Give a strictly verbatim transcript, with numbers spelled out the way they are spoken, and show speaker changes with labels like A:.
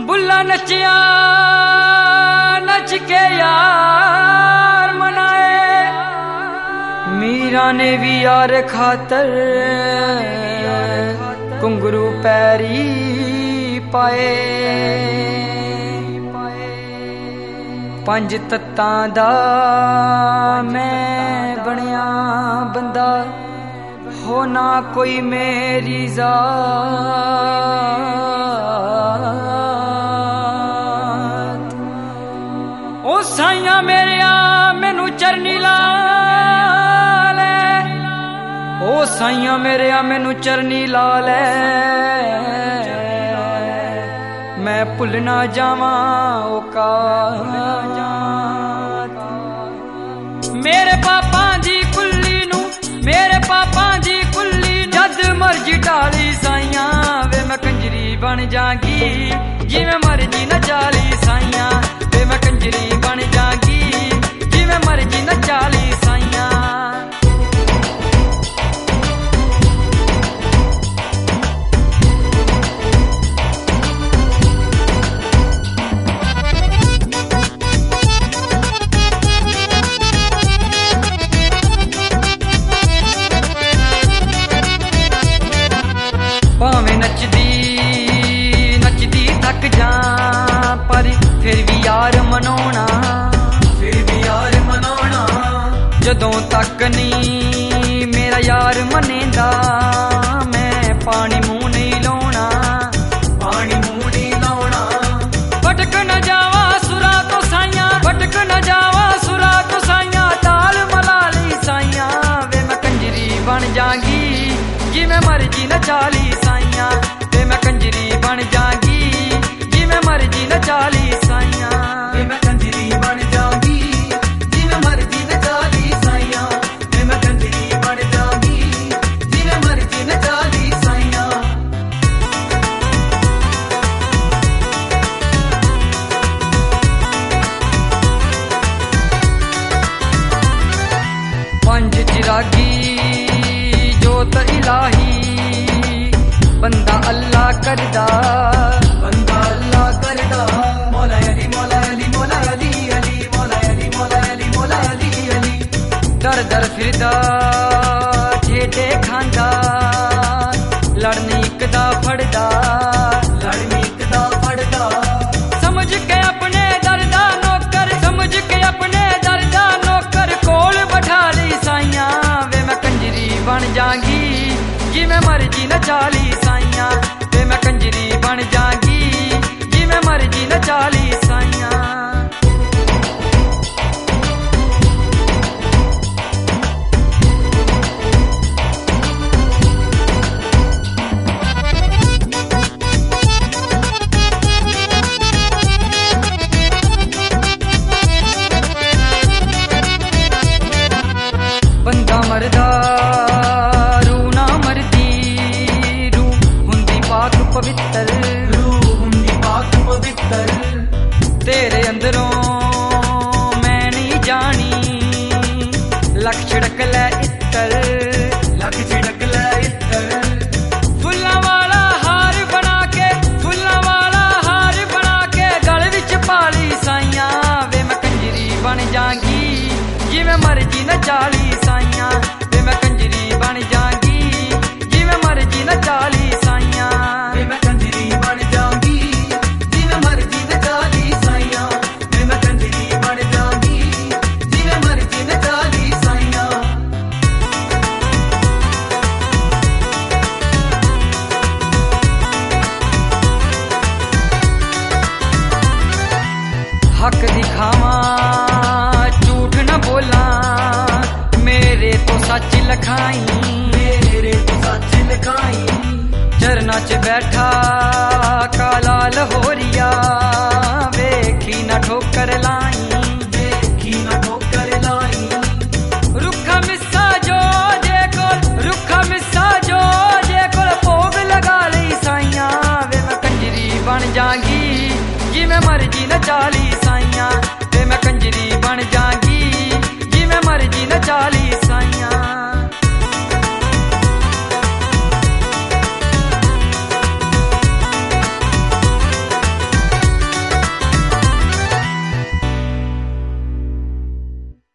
A: बुल्ला नचिया नच के यार मनाए, मीरा ने भी यार खातर घुंघरू पैरी पाए। पंज तत्तां दा मैं बनिया बंदा, हो ना कोई मेरी जात। ओ साइया मेरिया मैनू चरनी ला ले, ओ साइया मेरिया मैनू चरनी ला ले, मैं भुल ना जावां औकात। मेरे पापा दी कुल्ली नू, मेरे पापा दी कुल्ली जद मर्जी डाली साइया, वे मैं कंजरी बन जागी जिवें मर्जी नचाली साइया, वे मैं कंजरी बन जागी जिवें मर्जी नचाली साइया। भावें नचदी नचदी थक जा, पर फिर भी यार मनाउणा, फिर भी यार मनाउणा। जदों तक नहीं मेरा यार मनेंदा, मैं पानी मूंह नहीं लाउणा, पानी मूंह नहीं लाउणा। भटक न जावा सुरा तो साइया, भटक न जावा सुरा तो साइया, ताल मला ली साइया, वे मैं कंजरी बन जागी जिवें मर्जी नचाली साइया, वे मैं कंजरी बन जागी जिवें मर्जी नचाली साइया, वे मैं कंजरी बन जागी जिवें मर्जी नचाली साइया, वे मैं कंजरी बन जागी जिवें मर्जी नचाली साइया। पंज चिरागी जोत इलाही, बंदा अल्लाह करदा, बंदा अल्लाह करदा। मौला अली मौला अली मौला अली अली मौला अली मौला अली मौला अली अली। दर दर फिरदा ठेडे खांदा, लड़नी इक दा फड़दा, लड़नी इक दा फड़दा। समझ के अपने दरदा नौकर, समझ के अपने दरदा नौकर, कोल बैठा ली साइया, वे मैं कंजरी बन जागी जिवें मर्जी नचाली साइया, वे मैं कंजरी बन जागी जिवें मर्जी नचाली साइया। बंदा मरदा रूह ना मरदी, रूह हुंदी पाक पवित्र, रूह हुंदी पाक पवित्र। तेरे अंदरों मैं नहीं जानी, लख छिड़क लै इत्तर, लख छिड़क लै इत्तर। फुल्लां वाला हार बना के, फुल्लां वाला हार बना के गल विच पाली साइया, वे मैं कंजरी बन जागी जिवें मर्जी नचाली साइया, वे मैं कंजरी बन जागी जिवें मर्जी नचाली साइया, वे मैं कंजरी बन जागी जिवें मर्जी नचाली साइया, वे मैं कंजरी बन जागी जिवें मर्जी नचाली साइया। हक दिखावां झूठ न बोला, मेरे तो सच लिखाई, मेरे तो सच लिखाई। चरना च बैठा काला लहोरिया, वेखी न ठोकर लाई, वेखी न ठोकर लाई। रुखा मिस्सा जो जे कोल, रुखा मिस्सा जो जे कोल भोग लगा ली साइया, वे मैं कंजरी बन जागी जिवें मर्जी नचाली